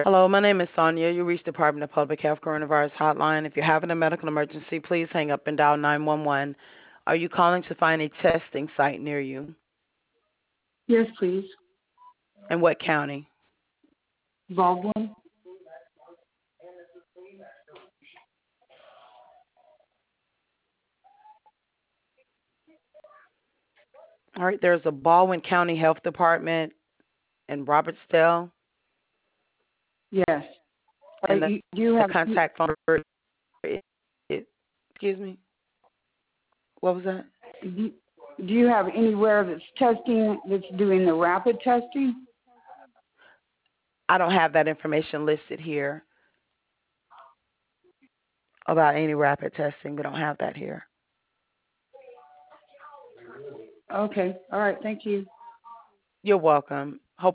Hello, my name is Sonia. You reached Department of Public Health Coronavirus Hotline. If you're having a medical emergency, please hang up and dial 911. Are you calling to find a testing site near you? Yes, please. In what county? Baldwin. All right, there's a Baldwin County Health Department in Robertsdale, Yes. and Do you the have contact phone number excuse me, what was that? do you have anywhere that's doing the rapid testing? I don't have that information listed here about any rapid testing. We don't have that here. Okay. All right. Thank you. You're welcome.